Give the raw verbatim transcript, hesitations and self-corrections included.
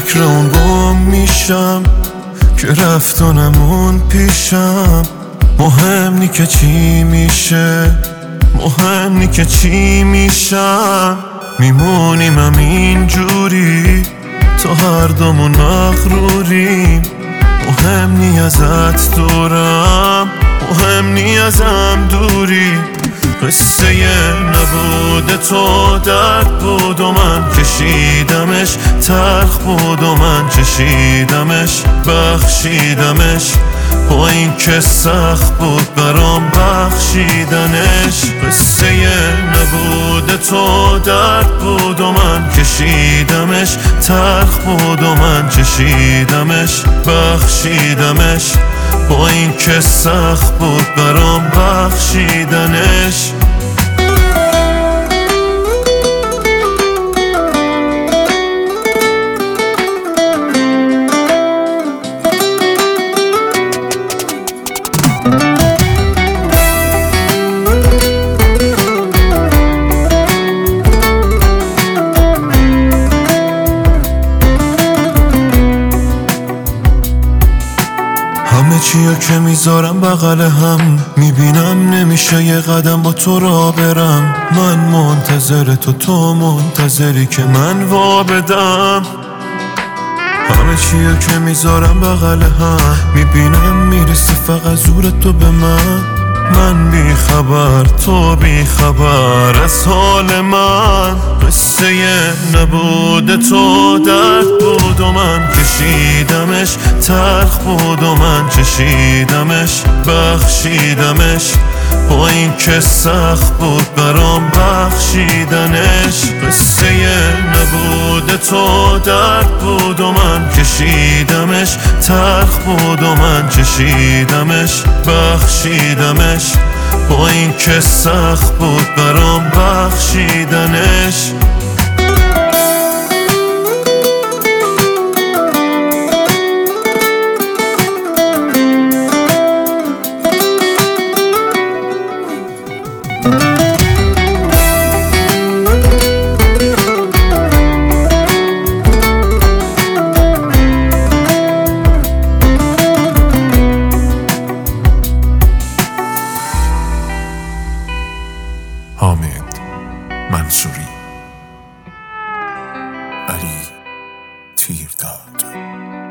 فکر اون گم میشم که رفت و نمون پیشم. مهم نی که چی میشه، مهم نی که چی میشم. میمونیم همین جوری تا هر دومون مغروریم. مهم نی ازت دورم، مهم نی ازم دوری. قصه نبود تو درد بود و من کشیدمش، تلخ بود و من چشیدمش، بخشیدمش با این که سخت بود برام بخشیدنش. قصه نبود تو درد بود و من کشیدمش، تلخ بود و من چشیدمش، بخشیدمش با این که سخت بود برام بخشیدنش. همه چیو که میذارم بغل هم، میبینم نمیشه یه قدم با تو را برم. من منتظر تو، تو منتظری که من وا بدم. همه چیو که میذارم بغل هم، میبینم میرسه فقط زور تو به من. من بی خبر، تو بی خبر از حال من. قصه نبود تو درد بود و من کشیدمش، تلخ بود و من چشیدمش، بخشیدمش با این که سخت بود برام بخشیدنش. قصه نبود تو درد بود و من کشیدمش، تلخ بود و من چشیدمش، بخشیدمش با این که سخت بود برام بخشیدنش. حامد منصوری، علی تیرداد.